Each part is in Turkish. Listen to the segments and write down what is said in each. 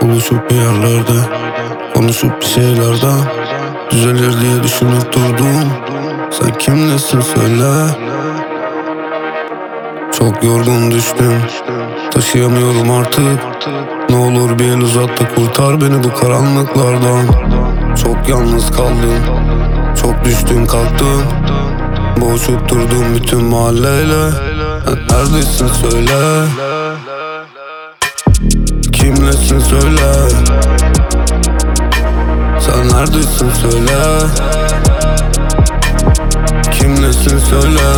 Buluşup bir yerlerde, konuşup bir şeylerden düzelir diye düşünüp durdum. Sen kim nesin söyle. Çok yorgun düştüm, taşıyamıyorum artık. Ne olur bir el uzat da kurtar beni bu karanlıklardan. Çok yalnız kaldım, çok düştüm kalktım. Boğuşup durdum bütün mahalleyle. Neredesin söyle. Kimlesin söyle. Sen neredesin söyle. Kimlesin söyle.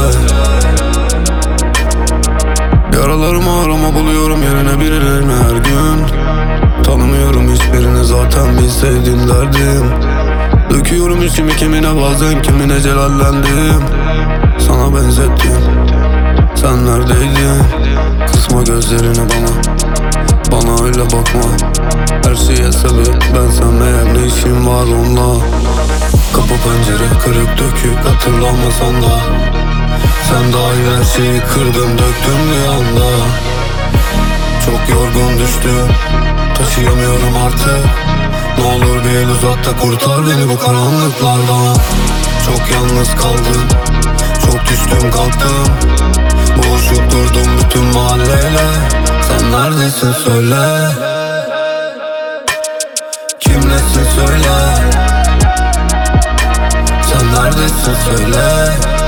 Yaralarımı arama buluyorum yerine birilerini her gün. Tanımıyorum hiçbirini zaten bilseydim derdim. Döküyorum içimi kimine bazen kimine celallendim. Sana benzettim, sen neredeydin? Kısma gözlerini bana öyle bakma. Her şeye sebep ben, sen meğer ne işin var onunla. Kapı pencere kırık dökük hatırlamasan da sen dahil her şeyi kırdım döktüm bir anda. Çok yorgun düştüm, taşıyamıyorum artık. Ne olur bir el uzat da kurtar beni bu karanlıklardan. Çok yalnız kaldım, çok düştüm kalktım. Boğuşup durdum bütün mahalleyle. Sen neredesin söyle. Kimlesin söyle. Sen neredesin söyle.